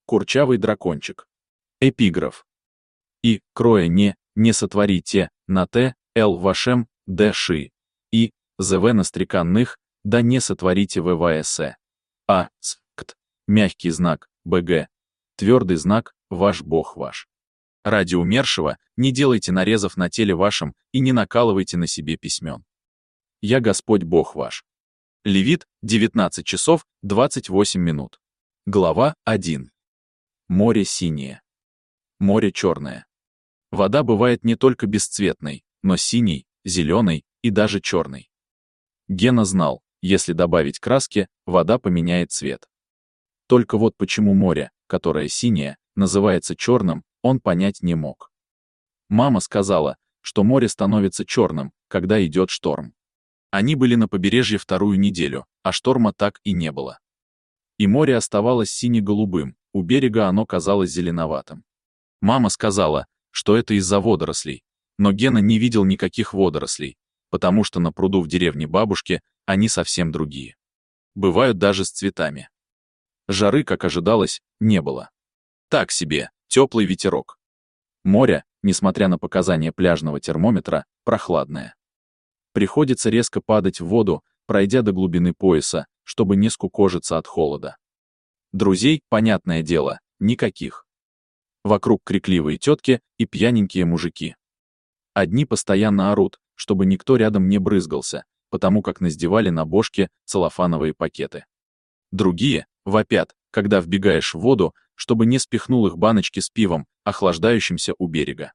Курчавый дракончик. Эпиграф. И, кроя не сотворите, на т, л вашем, д ши. И, зв на стреканных, да не сотворите ввс. А, с, кт. Мягкий знак, бг. Твердый знак, ваш бог ваш. Ради умершего не делайте нарезов на теле вашем и не накалывайте на себе письмен. Я Господь Бог ваш. Левит, 19 часов 28 минут. Глава 1. Море синее. Море черное. Вода бывает не только бесцветной, но синей, зеленой и даже черной. Гена знал, если добавить краски, вода поменяет цвет. Только вот почему море, которое синее, называется черным, он понять не мог. Мама сказала, что море становится черным, когда идет шторм. Они были на побережье вторую неделю, а шторма так и не было. И море оставалось сине-голубым, у берега оно казалось зеленоватым. Мама сказала, что это из-за водорослей, но Гена не видел никаких водорослей, потому что на пруду в деревне бабушки они совсем другие. Бывают даже с цветами. Жары, как ожидалось, не было. Так себе, теплый ветерок. Море, несмотря на показания пляжного термометра, прохладное. Приходится резко падать в воду, пройдя до глубины пояса, чтобы не скукожиться от холода. Друзей, понятное дело, никаких. Вокруг крикливые тетки и пьяненькие мужики. Одни постоянно орут, чтобы никто рядом не брызгался, потому как надевали на бошки целлофановые пакеты. Другие вопят, когда вбегаешь в воду, чтобы не спихнул их баночки с пивом, охлаждающимся у берега.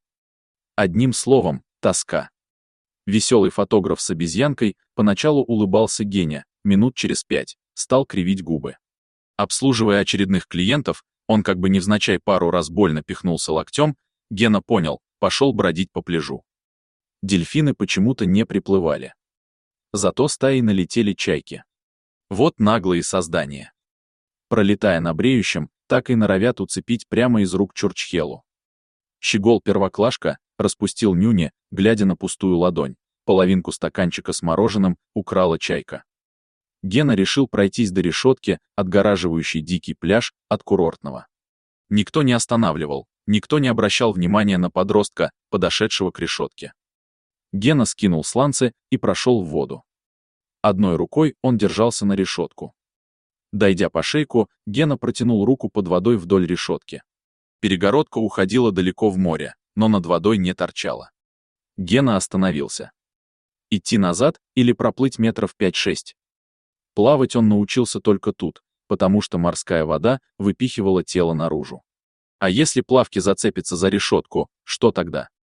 Одним словом, тоска. Веселый фотограф с обезьянкой поначалу улыбался Гене, минут через 5 стал кривить губы. Обслуживая очередных клиентов, он как бы невзначай пару раз больно пихнулся локтем, Гена понял, пошел бродить по пляжу. Дельфины почему-то не приплывали. Зато стаей налетели чайки. Вот наглые создания. Пролетая на бреющем, так и норовят уцепить прямо из рук Чурчхелу. Щегол-первоклашка распустил нюни, глядя на пустую ладонь. Половинку стаканчика с мороженым украла чайка. Гена решил пройтись до решетки, отгораживающей дикий пляж от курортного. Никто не останавливал, никто не обращал внимания на подростка, подошедшего к решетке. Гена скинул сланцы и прошел в воду. Одной рукой он держался на решетку. Дойдя по шейку, Гена протянул руку под водой вдоль решетки. Перегородка уходила далеко в море, но над водой не торчала. Гена остановился. Идти назад или проплыть метров 5-6? Плавать он научился только тут, потому что морская вода выпихивала тело наружу. А если плавки зацепятся за решетку, что тогда?